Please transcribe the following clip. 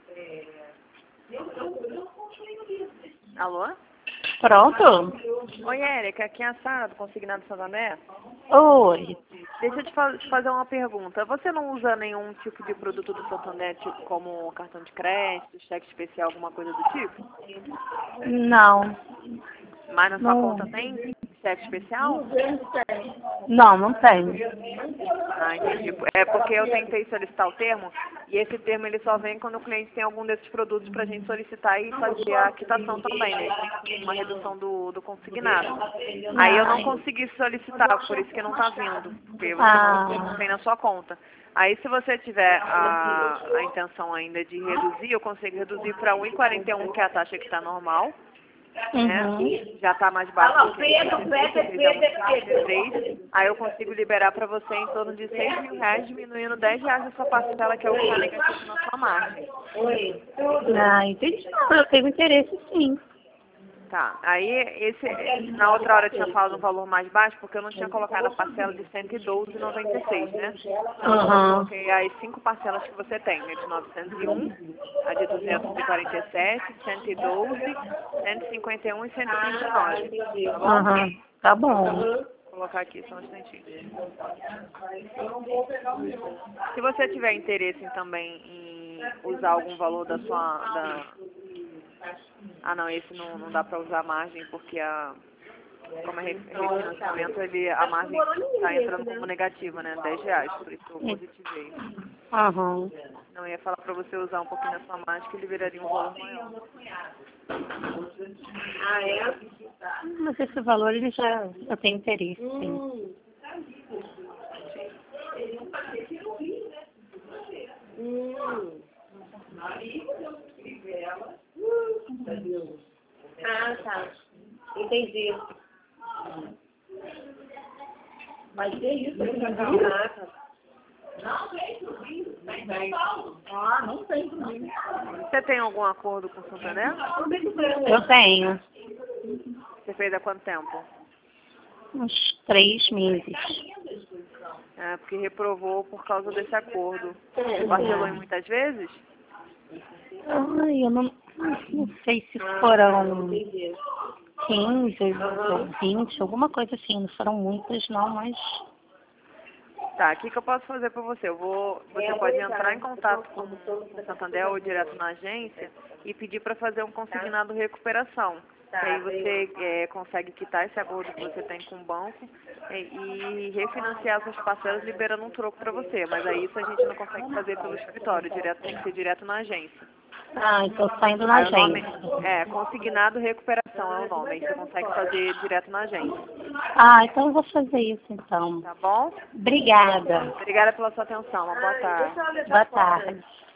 Alô? Pronto? Oi, Érica, aqui é a Sara, do Consignado Santander. Oi. Deixa eu te fazer uma pergunta. Você não usa nenhum tipo de produto do Santander, tipo como cartão de crédito, cheque especial, alguma coisa do tipo? Não. Mas na sua Não. conta tem cheque especial? Não, não tenho. Ah, entendi. É porque eu tentei solicitar o termo e esse termo ele só vem quando o cliente tem algum desses produtos para a gente solicitar e fazer a quitação também, né? Uma redução do consignado. Aí eu não consegui solicitar, por isso que não está vindo, porque você não tem na sua conta. Aí se você tiver a intenção ainda de reduzir, eu consigo reduzir para 1,41, que é a taxa que está normal. Né? Já está mais baixo do que aí eu consigo liberar para você em torno de R$6.000, diminuindo R$10 da sua parcela, que é o que está negativo na sua margem. Ah, entendi. Eu tenho interesse, sim. Tá, aí na outra hora eu tinha falado um valor mais baixo, porque eu não tinha colocado a parcela de R$112,96, né? Então eu coloquei as 5 parcelas que você tem, né? De 901, a de 247, 112, 151 e 129, tá bom? Tá bom. Vou colocar aqui só um instantinho. Se você tiver interesse também em usar algum valor da sua... Ah, não, esse não dá para usar margem, porque como é refinanciamento, a margem está entrando como negativa, né? R$10, por isso eu positivei. Não, ia falar para você usar um pouquinho da sua margem, que liberaria um valor maior. Ah, é? Mas esse valor, eu tenho interesse, sim. Ah, tá. Entendi. Mas que isso? Não tem. Você tem algum acordo com o Santander? Eu tenho. Você fez há quanto tempo? Uns 3 meses. É, porque reprovou por causa desse acordo. Você parcelou em muitas vezes? Ai, eu não sei se foram 15 ou 20, alguma coisa assim. Não foram muitas, não, mas... Tá, o que eu posso fazer para você? Você pode entrar em contato com o Santander ou direto na agência e pedir para fazer um consignado recuperação. Aí você consegue quitar esse acordo que você tem com o banco e refinanciar suas parcelas liberando um troco para você. Mas aí isso a gente não consegue fazer pelo escritório, tem que ser direto na agência. Ah, então saindo na agência. Consignado recuperação é o nome. Aí você consegue fazer direto na agência. Ah, então eu vou fazer isso então. Tá bom? Obrigada. Obrigada pela sua atenção. Uma boa tarde. Boa tarde.